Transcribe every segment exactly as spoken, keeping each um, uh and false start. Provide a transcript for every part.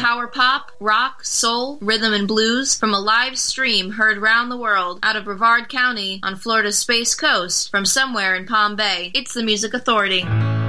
power pop, rock, soul, rhythm, and blues from a live stream heard round the world out of Brevard County on Florida's Space Coast from somewhere in Palm Bay. It's the Music Authority.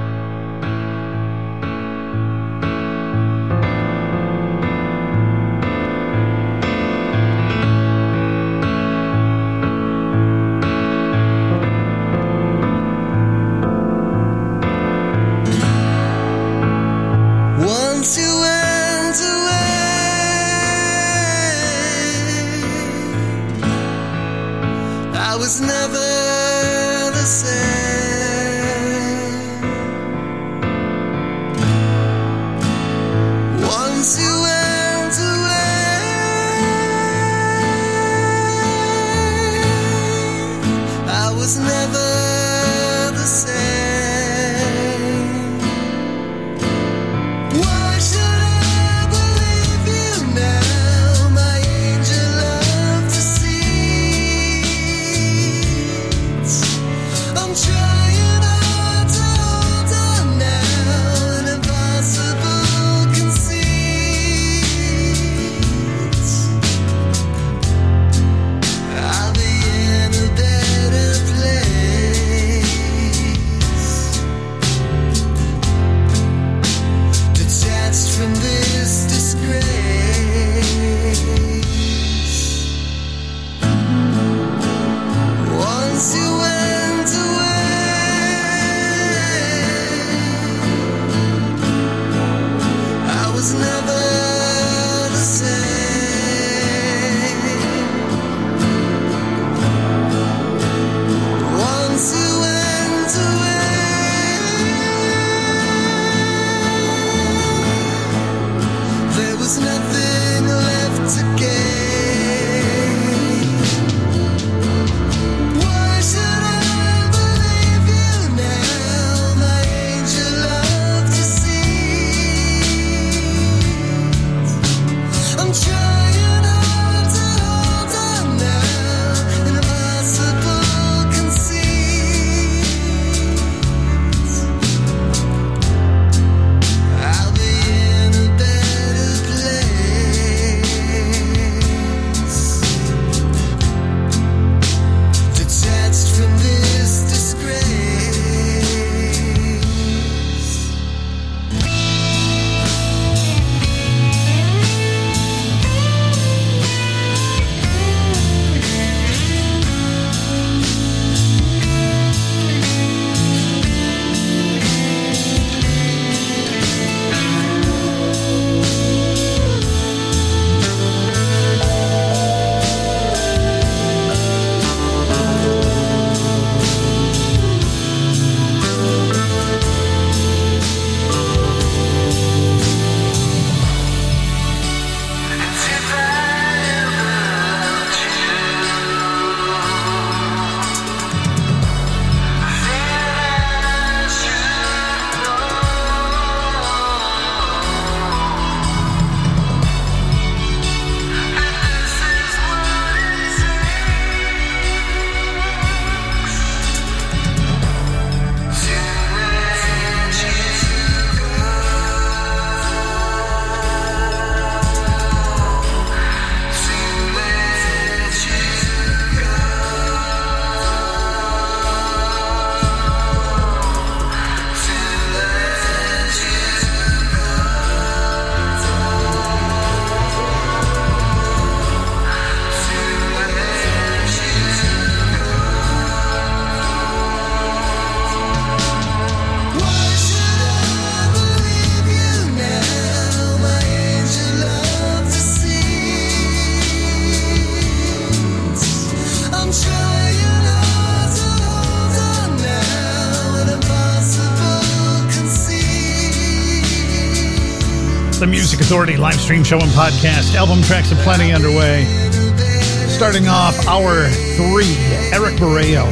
The Music Authority live stream show and podcast. Album tracks aplenty underway. Starting off hour three, Eric Barreto.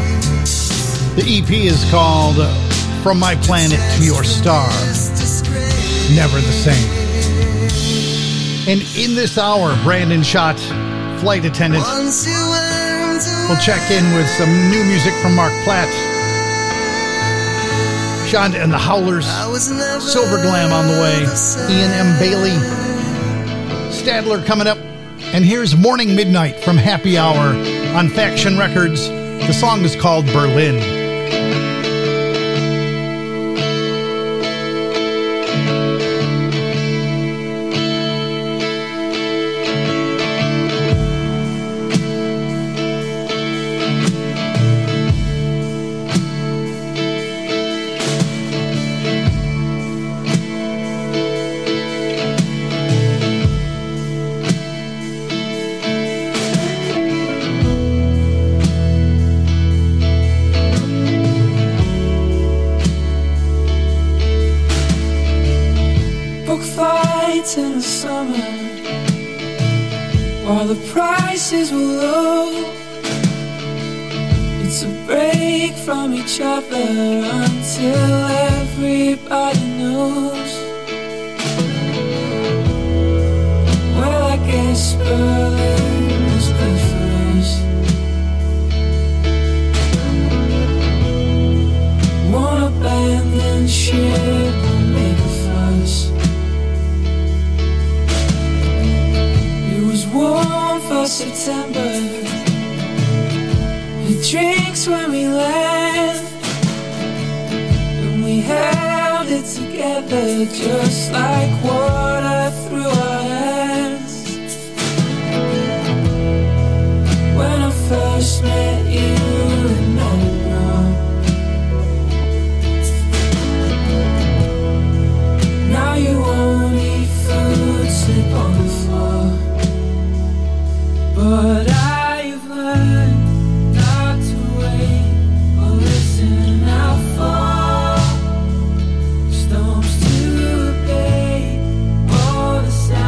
The E P is called From My Planet to Your Star. Never the same. And in this hour, Brandon Schott, flight attendant. We'll check in with some new music from Mark Platt. Shonda and the Howlers, Silver Glam on the way, Ian M. Bailey, Stadler coming up. And here's Morning Midnight from Happy Hour on Faction Records. The song is called Berlin. In the summer, while the prices were low, it's a break from each other until everybody knows. Well, I guess Berlin was good for us. Won't abandon ship and make a fuss. Warm for September, the drinks when we land, and we held it together just like water through our hands. When I first met you in Edinburgh, now you won't eat food, sleep on the floor. But I've learned not to wait or listen out for storms to abate or the sound.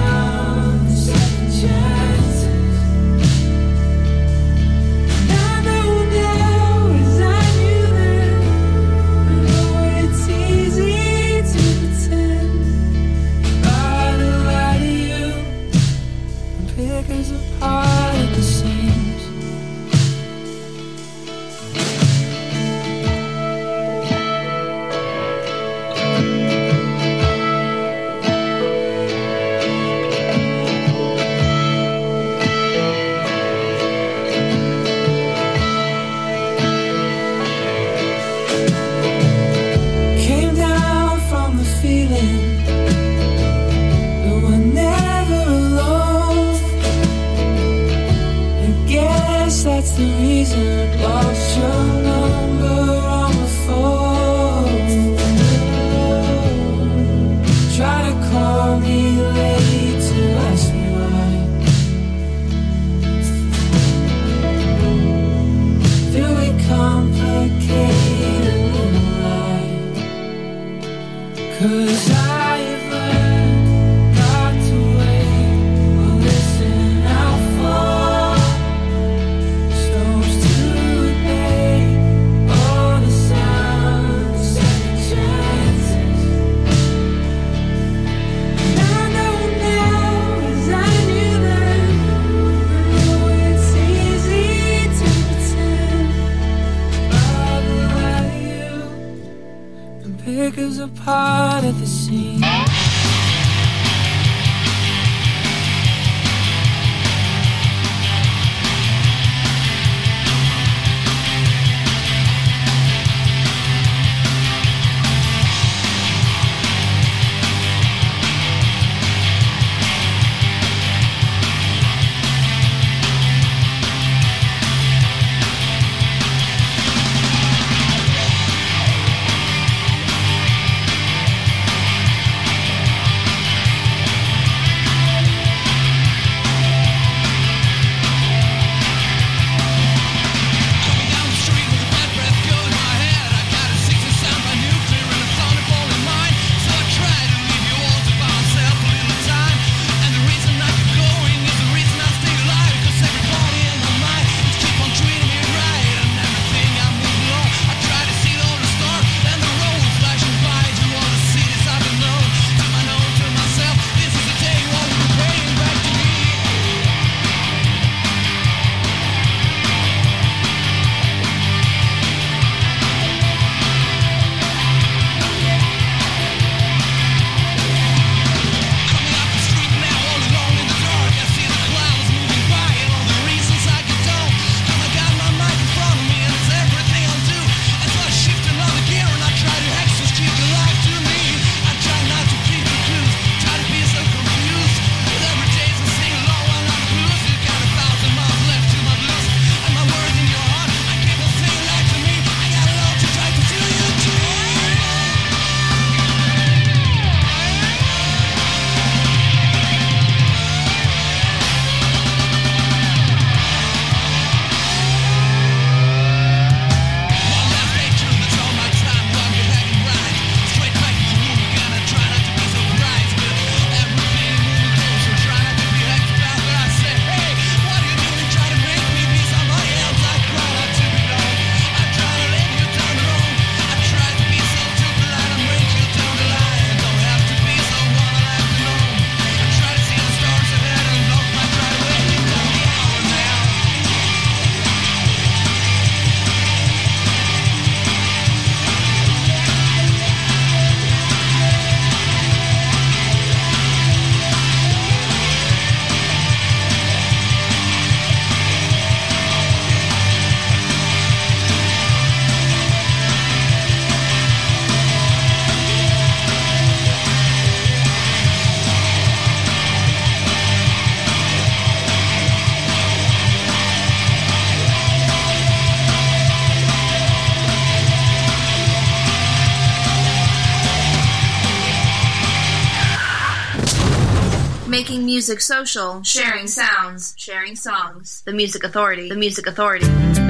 music social, sharing sounds, sharing songs. The Music Authority, the Music Authority.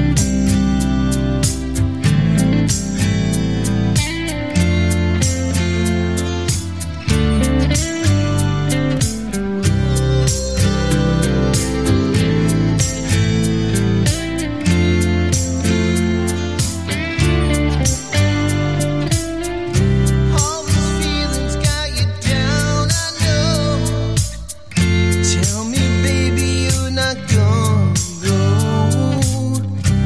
Tell me, baby, you're not gonna go.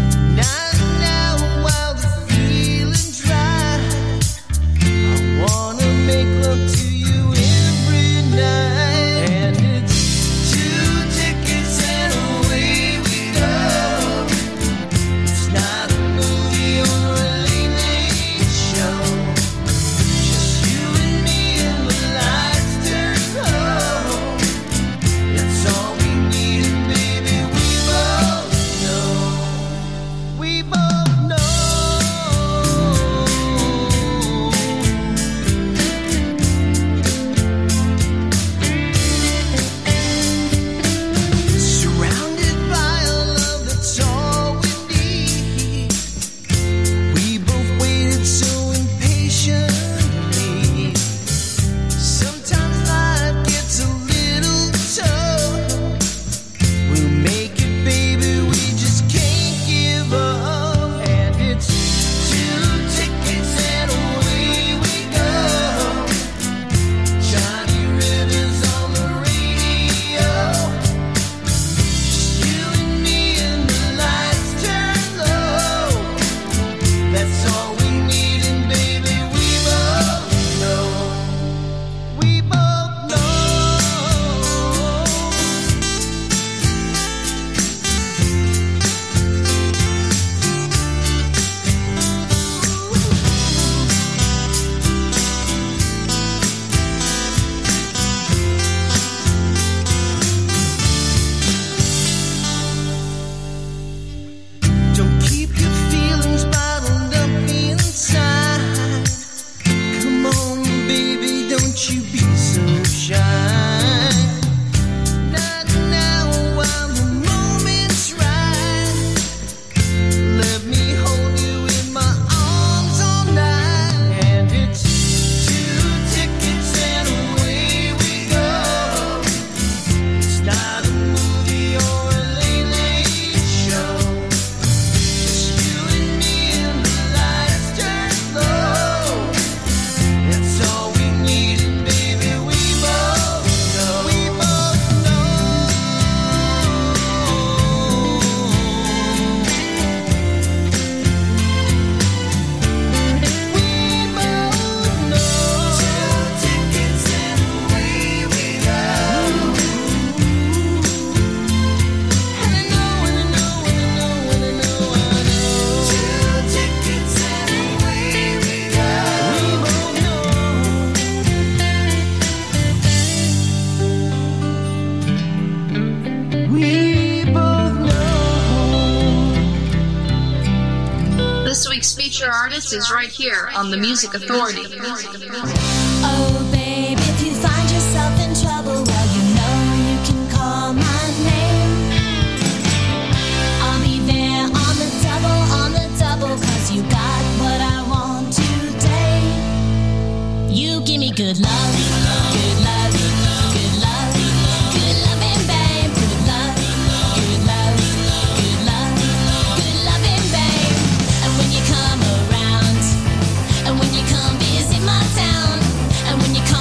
feature artist is right here on The Music Authority. Oh, babe, if you find yourself in trouble, well, you know you can call my name. I'll be there on the double, on the double, cause you got what I want today. You give me good love, good love, good love, good loving, babe, good love, good love, good love, good loving, babe. And when you come around, and when you come visit my town, and when you come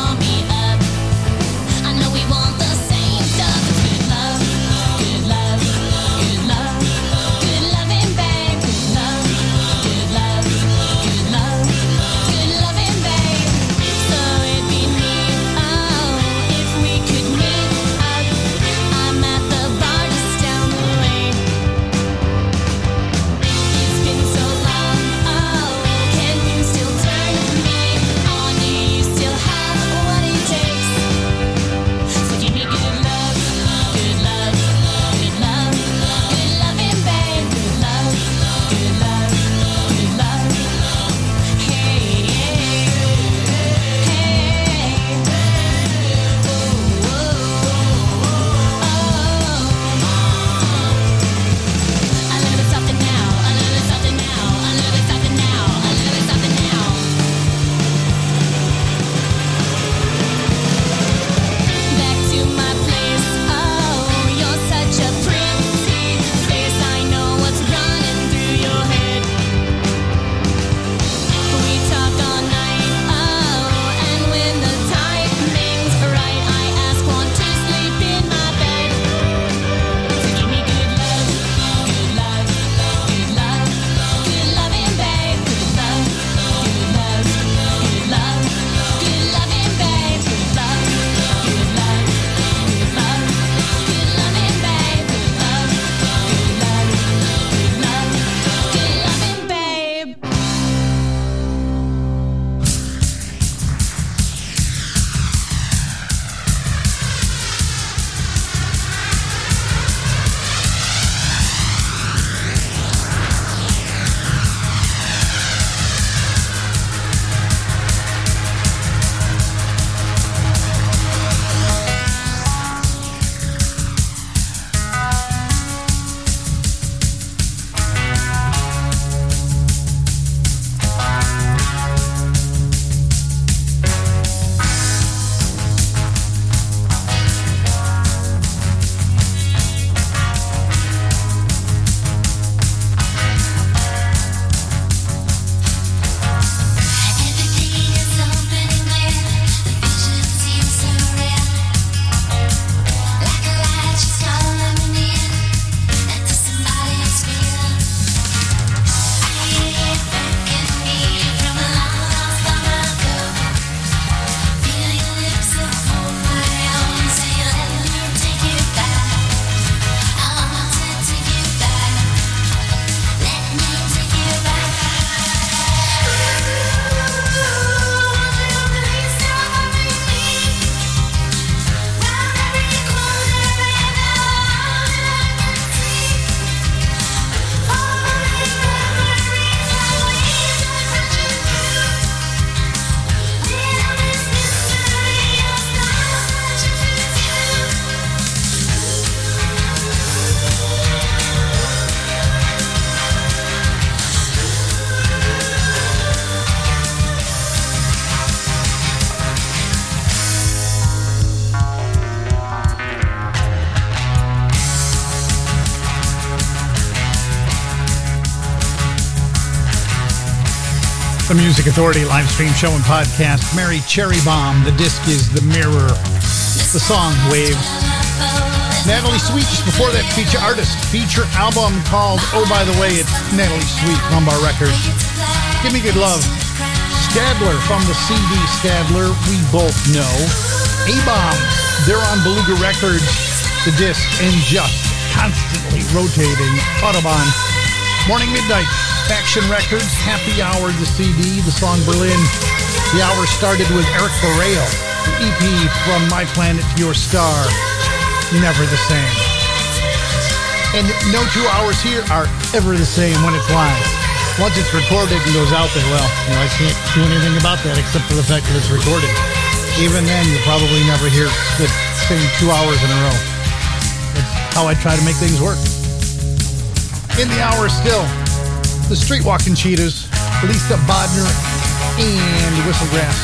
The Music Authority live stream show and podcast. Mary Cherry Bomb. The disc is The Mirror. The song, Waves. Natalie Sweet, just before that, feature artist. Feature album called Oh By The Way. It's Natalie Sweet, Lumbar Records. Give Me Good Love. Stadler from the C D Stadler. We both know. A-Bomb. They're on Beluga Records. The disc and just constantly rotating. Audubon. Morning Midnight. Faction Records, Happy Hour, the C D, the song Berlin. The hour started with Eric Barreo, the E P From My Planet to Your Star, Never the Same. And no two hours here are ever the same when it's live. Once it's recorded and goes out there, well, you know, I can't do anything about that except for the fact that it's recorded. Even then, you'll probably never hear the same two hours in a row. That's how I try to make things work. In the hour still, the Streetwalking Cheetahs, Lisa Bodner, and Whistlegrass.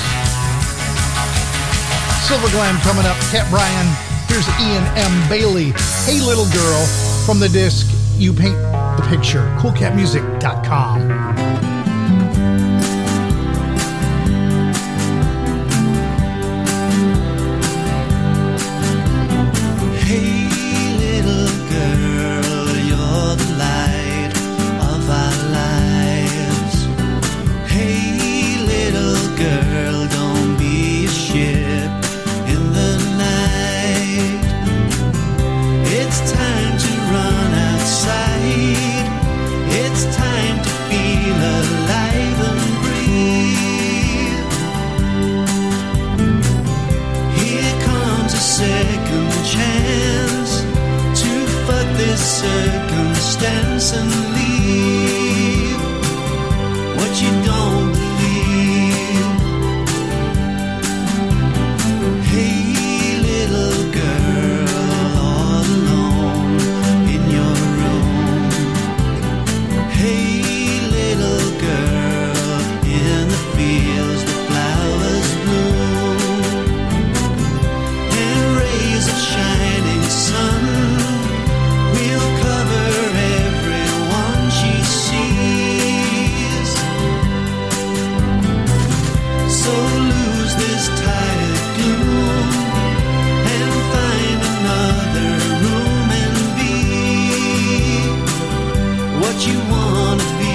Silver Glam coming up, Cat Bryan. Here's Ian M. Bailey. Hey Little Girl, from the disc You Paint the Picture. cool cat music dot com. Circumstance and leave what you don't believe. Hey little girl, all alone in your room. Hey little girl, in the fields the flowers bloom, and rays of shining sun will cover everyone she sees. So lose this tired gloom and find another room and be what you wanna be.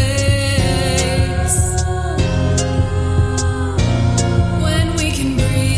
When we can breathe.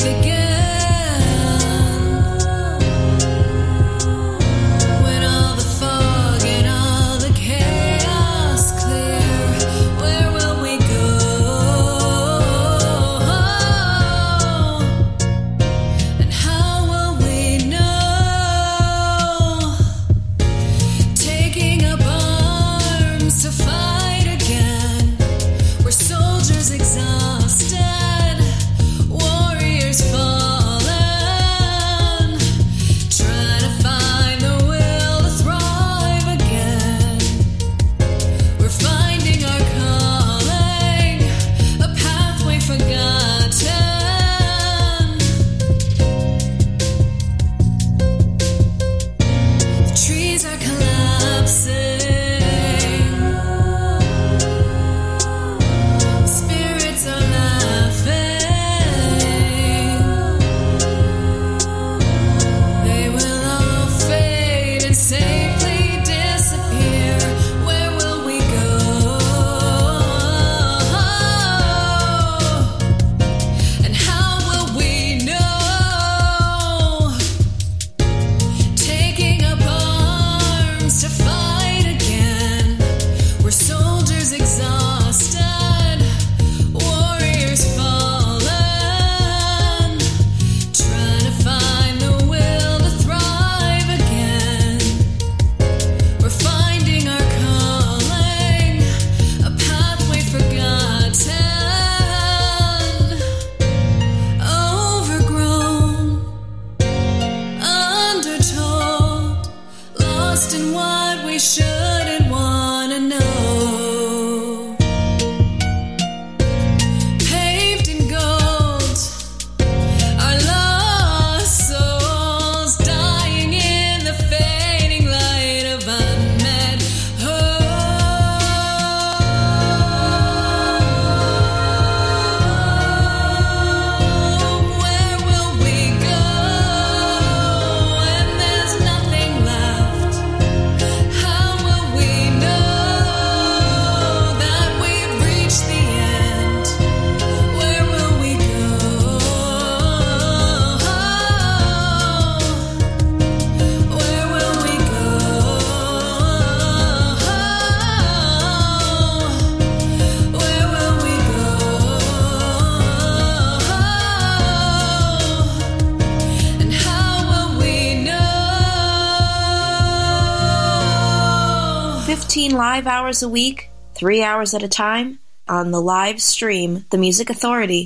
fifteen live hours a week, three hours at a time, on the live stream, The Music Authority.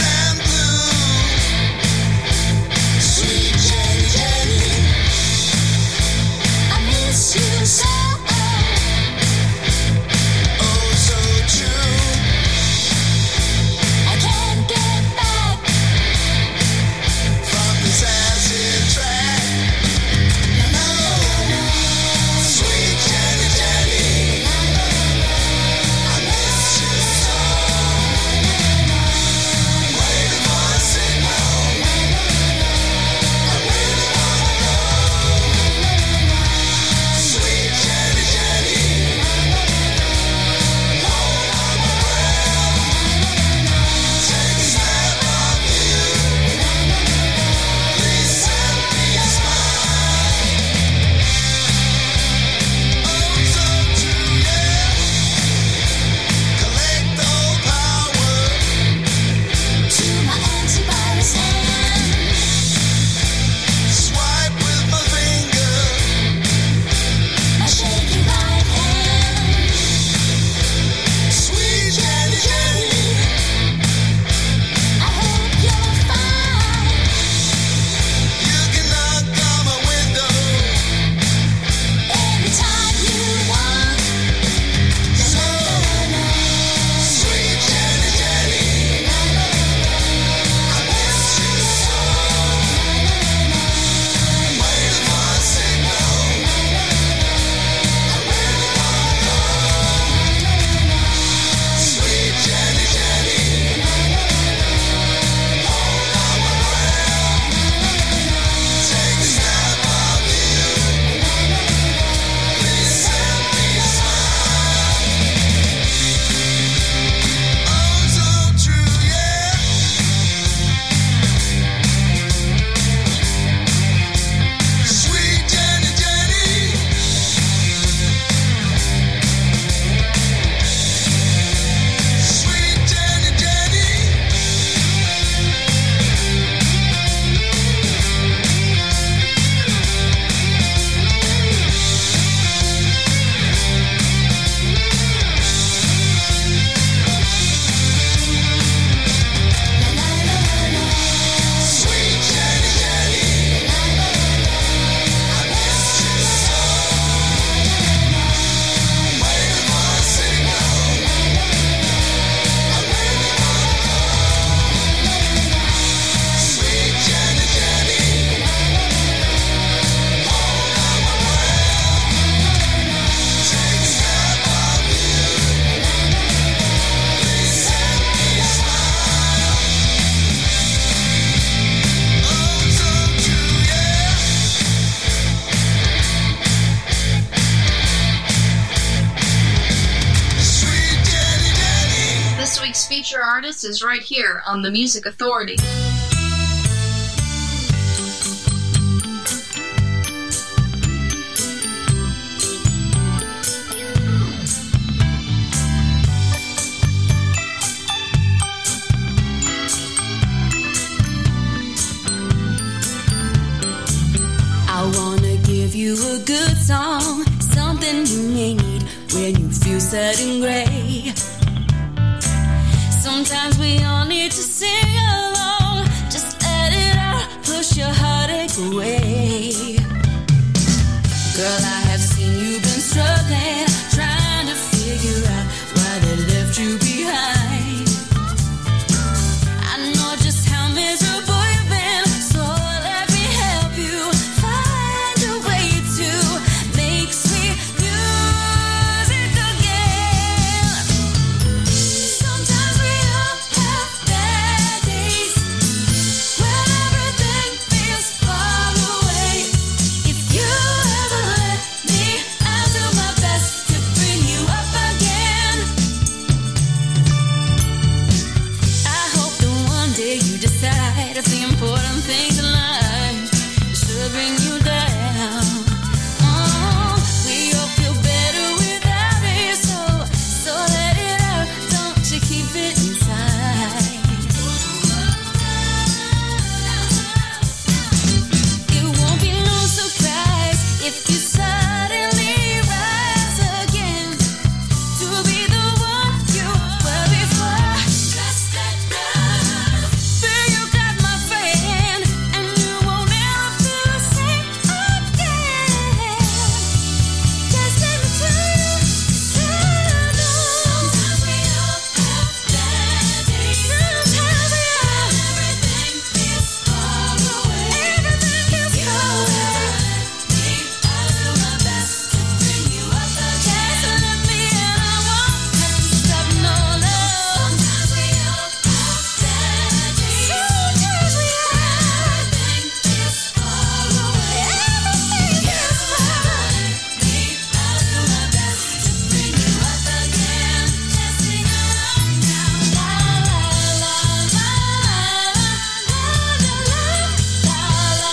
Sweet Jenny Jenny. is right here on the Music Authority. I wanna give you a good song, something you may need when you feel sad and gray. Sometimes we all need to sing along, just let it out, push your heartache away. Girl, I have seen you've been struggling, trying to figure out why they left you behind. I know just how miserable you've been, so let me help you find a way to make sweet music again. Sometimes we all have bad days when everything feels far away. If you ever let me, I'll do my best to bring you up again. I hope that one day you decide if the important things in life should bring you down. Oh, we all feel better without it, so so let it out. Don't you keep it inside. It won't be no surprise if you suddenly rise again to be the one you were before. Just let go. Feel you got my friend, and you won't ever feel the same again. Just let me tell you, tell you. Sometimes we all have bad days. Sometimes we all. Everything feels far away. Everything feels far away. I'll do my best to bring you up again. Just let me and I won't have to stop, no love. Sometimes we all have bad days. Sometimes we all. Everything feels far away. Everything feels far away. I'll do my best to bring you up again. Just sing along now. La la la la la la la la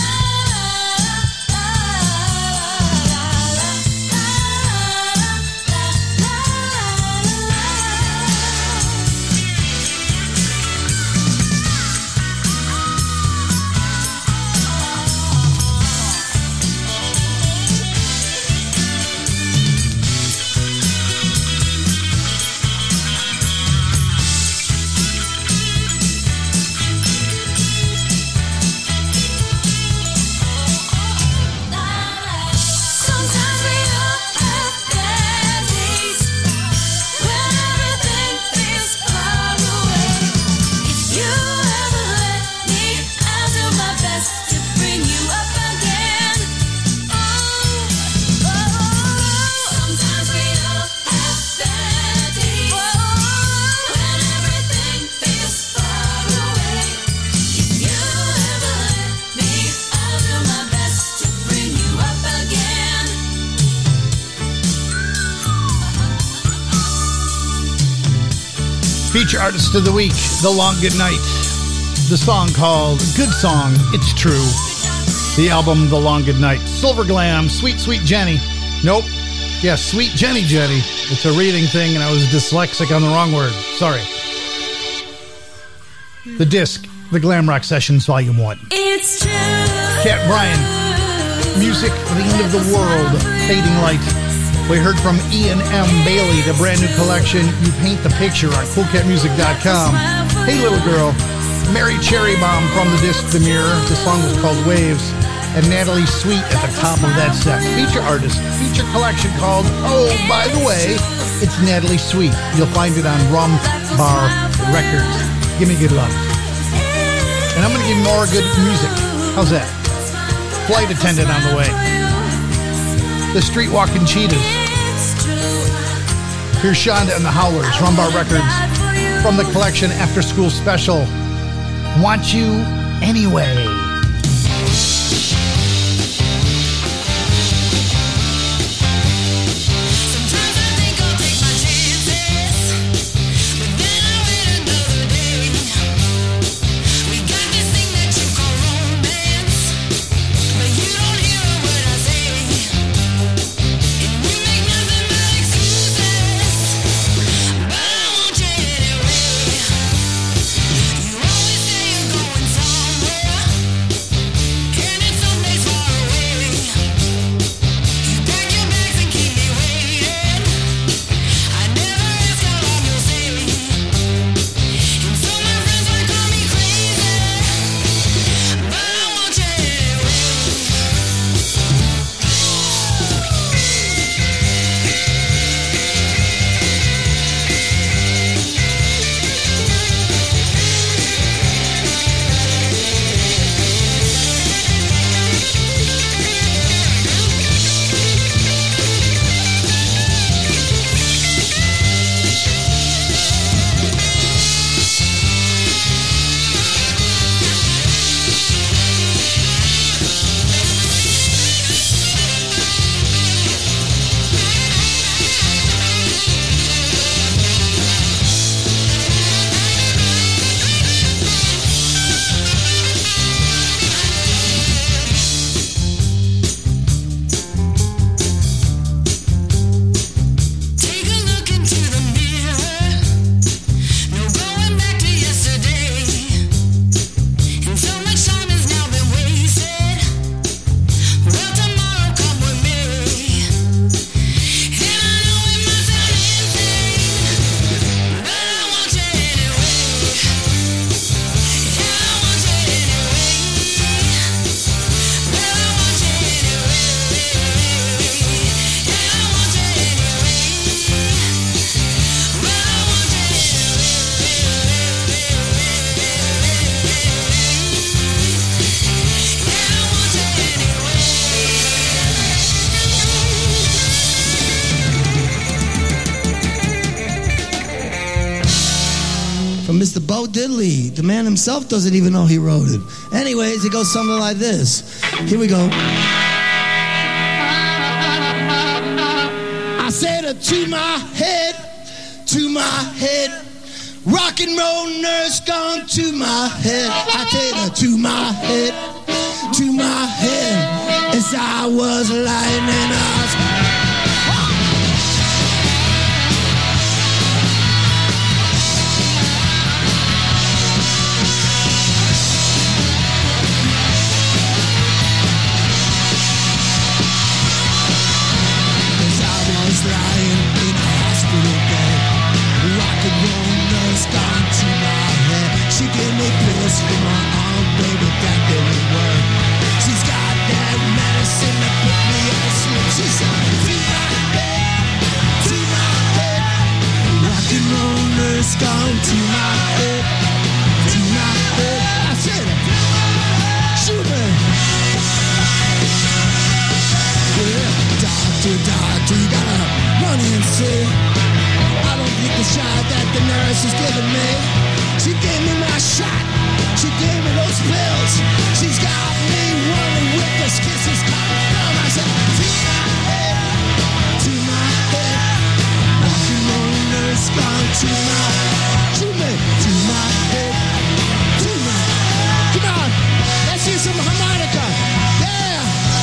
Sometimes we all have bad days when everything feels far away. If you ever let me, I'll do my best to bring you up again. Oh, oh. Sometimes we all have bad days when everything feels far away. If you ever let me, I'll do my best to bring you up again. Feature artist of the week, The Long Good Night. The song called Good Song, It's True. The album, The Long Good Night. Silver Glam, Sweet Sweet Jenny. Nope. Yes, Sweet Jenny Jenny. It's a reading thing and I was dyslexic on the wrong word. Sorry. The disc, The Glam Rock Sessions, Volume one. It's true. Cat Bryan, Music, The End of the World, Fading Light. We heard from Ian M. Bailey, the brand new collection, You Paint the Picture on cool cat music dot com. Hey Little Girl, Mary Cherry Bomb from the disc The Mirror. The song was called Waves. And Natalie Sweet at the top of that set. Feature artist, feature collection called Oh, by the way, it's Natalie Sweet. You'll find it on Rum Bar Records. Give me good love. And I'm going to give you more good music. How's that? Flight Attendant on the way. The Street Walking Cheetahs. Here's Shonda and the Howlers, Rumbar Records, from the collection After School Special, Want You Anyway. Sometimes I think I'll take my chances, but then I really know the the Bo Diddley. The man himself doesn't even know he wrote it. Anyways, it goes something like this. Here we go. I said it to my head, to my head. Rock and roll nurse gone to my head. I said it to my head, to my head. As I was lying in a gone to my head, to my head. I said, shoot me. Yeah, doctor, doctor, you gotta run and see. I don't get the shot that the nurse is giving me. She gave me my shot. She gave me those pills. She's got me running with this kisses coming from. I said, to my head, to my head. Rock and roll nurse gone to my head. To my head, to my, come on, let's hear some harmonica, yeah.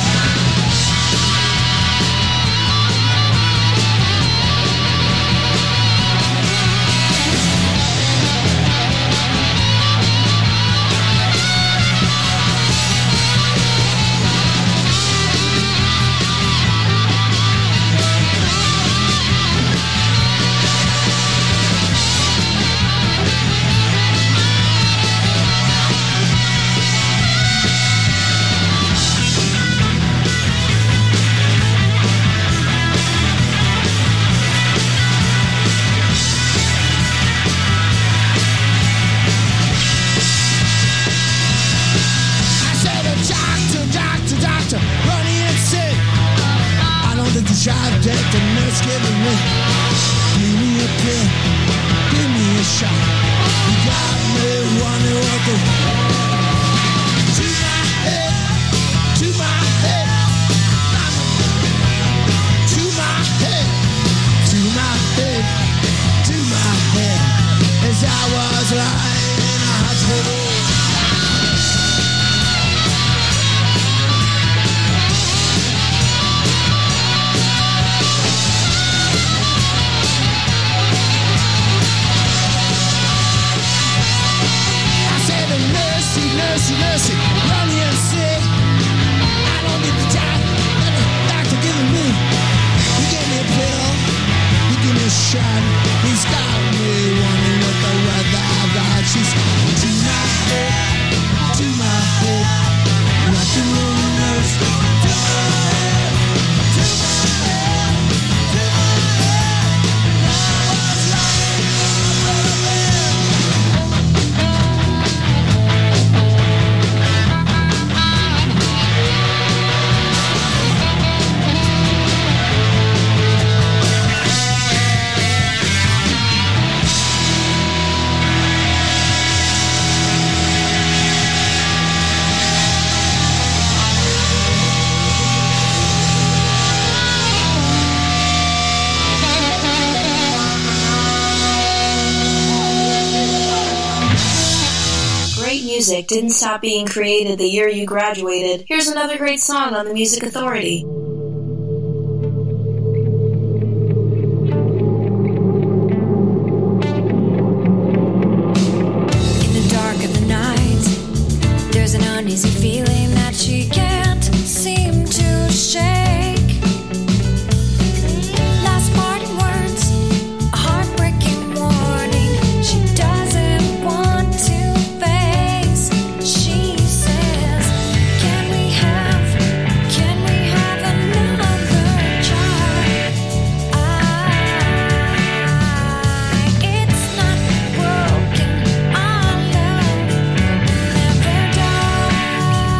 Shot that the nurse giving me. Give me a pill, give me a shot. You got me wondering what the. To my head, to my head, to my head, to my head, to my head. As I was lying in a hospital. Mercy, mercy, run here and say, I don't need the time that the doctor giving me. He gave me a pill, he gave me a shot. He's got me wondering what the weather I've got. She's to my head, to my head, rock and roll nurse. To my head, to my head, to my head. I was lying on the bed. Music didn't stop being created the year you graduated. Here's another great song on the Music Authority. In the dark of the night, there's an uneasy feeling that she can't seem to shake. Last parting words, a heartbreaking warning. She doesn't want to. She says, can we have, can we have another child? I, it's not broken, our love never died.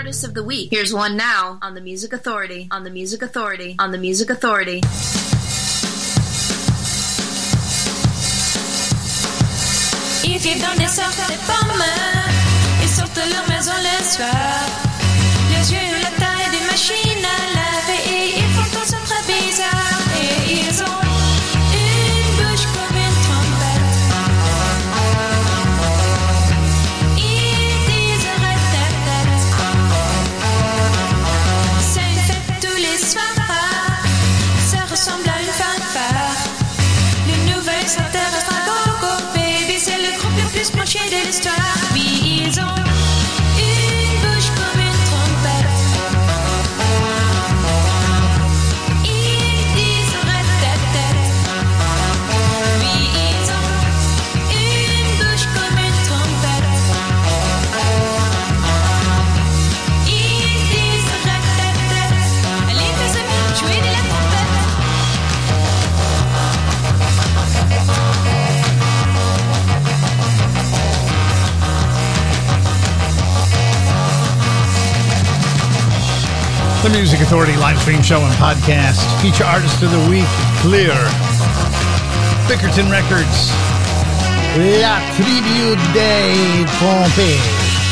Artists of the Week. Here's one now on the Music Authority, on the Music Authority, on the Music Authority. Ils vivent dans des sortes de pommes. Ils sortent de leur maison le soir. Les yeux la taille des machines à laver. Et ils font tous très bizarre. Et ils ont une bouche comme une trompette. Ils disent rate-tête-tête. C'est une fête tous les soirs. Ça ressemble à une fanfare. Les nouvelles s'intéressent à Gogo Baby. C'est le groupe le plus branché de l'histoire. Oui, ils ont une bouche comme une trompette. Ils disent rate-tête-tête. Oui, ils ont une bouche comme une trompette. Ils disent rate-tête-tête. Allez, mes amis, jouez de la trompette. The Music Authority live stream show and podcast. Feature artist of the week, Clear. Bickerton Records. La Tribu des Trompes.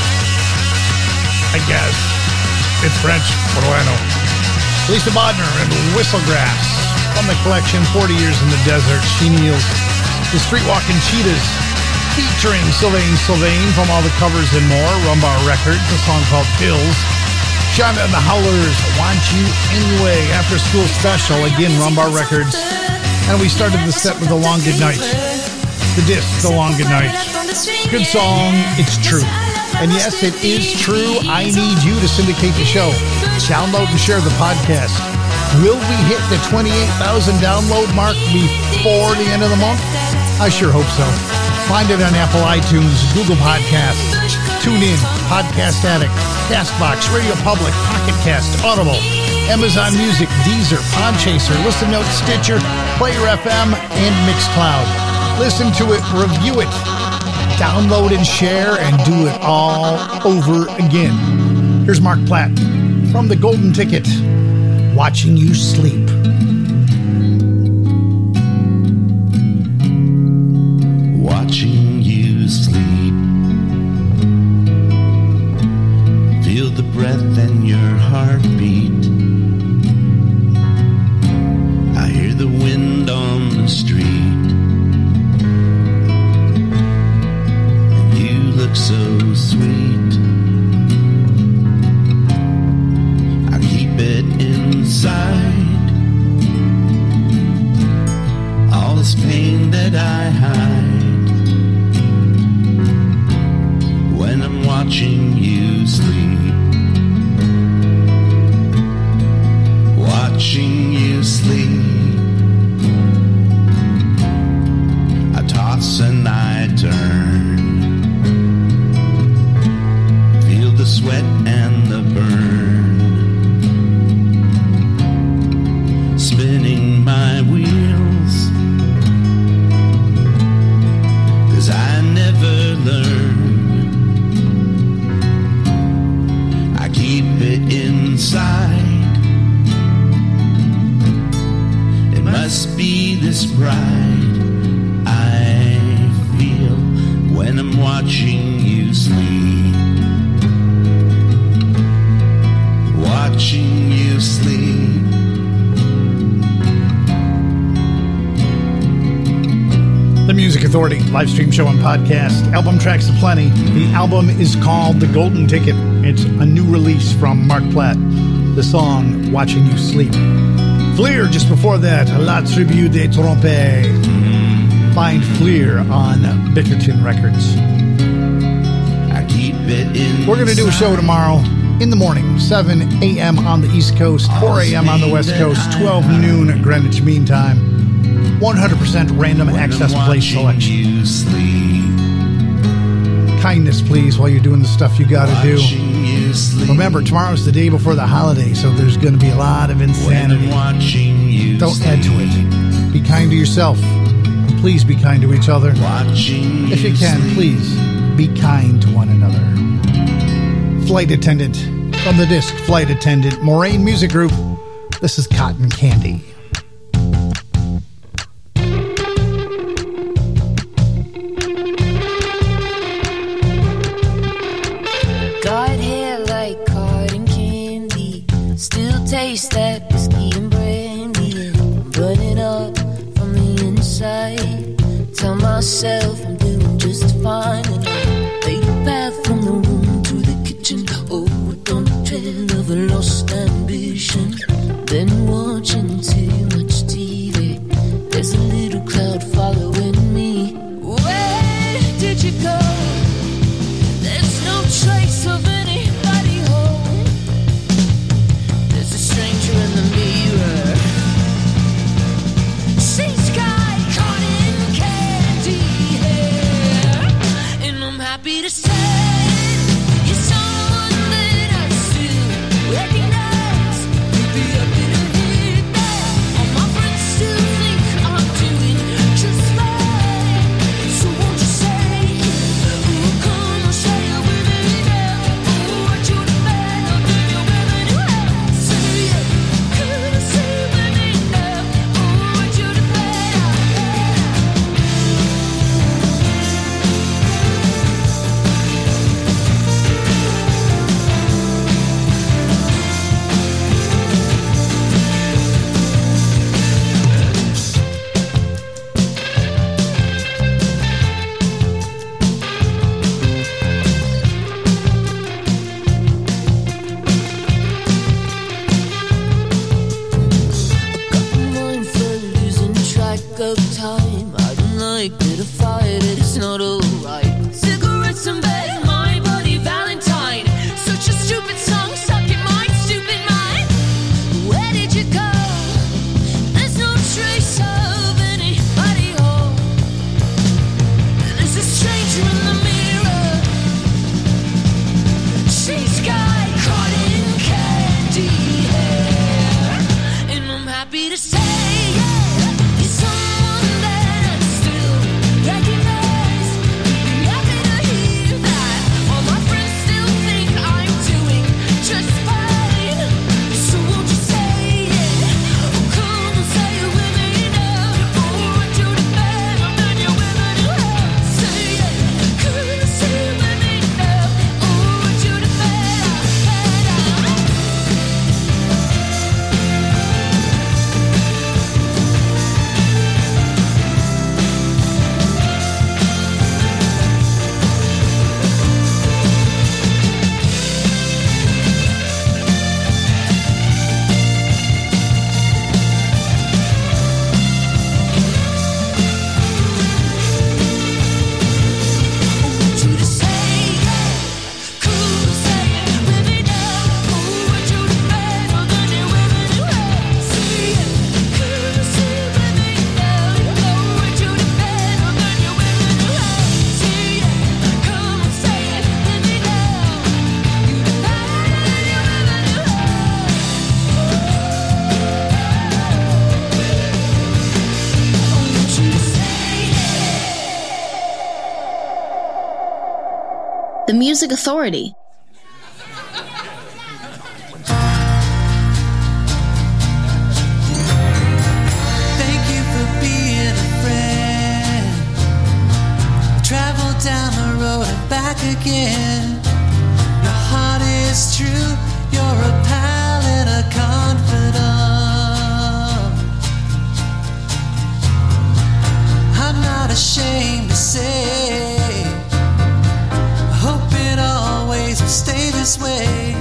I guess. It's French. What do I know? Lisa Bodner and Whistlegrass. From the collection, forty Years in the Desert. She Kneels. The Streetwalking Cheetahs. Featuring Sylvain Sylvain from all the covers and more. Rumbar Records. A song called Pills. Shonda and the Howlers, Want You Anyway, After School Special, again, Rumbar Records. And we started the set with The Long Good Night. The disc, The Long Good Night. Good song, it's true. And yes, it is true. I need you to syndicate the show. Download and share the podcast. Will we hit the twenty-eight thousand download mark before the end of the month? I sure hope so. Find it on Apple iTunes, Google Podcasts, TuneIn, Podcast Addict, CastBox, Radio Public, Pocket Cast, Audible, Amazon Music, Deezer, Podchaser, Listen Note, Stitcher, Player F M, and Mixcloud. Listen to it, review it, download and share, and do it all over again. Here's Mark Platt from The Golden Ticket, Watching You Sleep. Watching you sleep, feel the breath and your heartbeat. I hear the wind on the street, and you look so sweet. I keep it inside, all this pain that I hide. When I'm watching you sleep, watching you sleep, I toss and I turn, feel the sweat and the burn, spinning my wheels, 'cause I never learn. Keep it inside. It must be this pride I feel when I'm watching you sleep. Watching you sleep. The Music Authority live stream show and podcast. Album tracks aplenty. The album is called The Golden Ticket. It's a new release from Mark Platt. The song, Watching You Sleep. Fleer, just before that, La Tribu des Trompes. Find Fleer on Bickerton Records. I keep it in. We're going to do a show tomorrow in the morning, seven a.m. on the East Coast, four a.m. on the West Coast, twelve noon at Greenwich Mean Time. one hundred percent random access play selection. You sleep. Kindness, please, while you're doing the stuff you got to do. Remember, tomorrow's the day before the holiday, so there's going to be a lot of insanity. Don't add to it. Be kind to yourself. Please be kind to each other. If you can, please be kind to one another. Flight attendant, From the disc Flight Attendant, Moraine Music Group, this is Cotton Candy. Got hair like cotton candy, still taste that whiskey and brandy. I'm burning up from the inside. Tell myself I'm doing just fine, and I take a path from the room to the kitchen. Oh, on the trail of a lost ambition. Been watching too much T V. There's a little cloud following me. Where did you go? There's no trace of anybody home. There's a stranger in the mirror. See sky caught in candy hair, and I'm happy to say you're someone that I still recognize. Maybe I've been a hit there. All my friends still think I'm doing just fine. So won't you say, oh, come on, say it with me now. Oh, I do the bad, I'll do your women who have. Say it, could I say it with me now? Oh, I do the bad, mindful, losing track of time. I don't like it, I fight it, it's not alright. Cigarettes and bed, my bloody Valentine. Such a stupid song, stuck in my stupid mind. Where did you go? There's no trace of anybody home. There's a stranger in the mirror. See sky caught in candy hair, and I'm happy to say, yeah, you're someone that I still recognize. Be happy to hear that. All my friends still think I'm doing just fine. So won't you say it? Oh, come and say it with me now. Oh, I do the bad, I'm done your women who have. Say it, could I say it with me now? Oh, I do the bad, The Music Authority. Thank you for being a friend. Travel down the road and back again. Your heart is true. You're a pal and a confidant. I'm not ashamed to say, I hope it always will stay this way.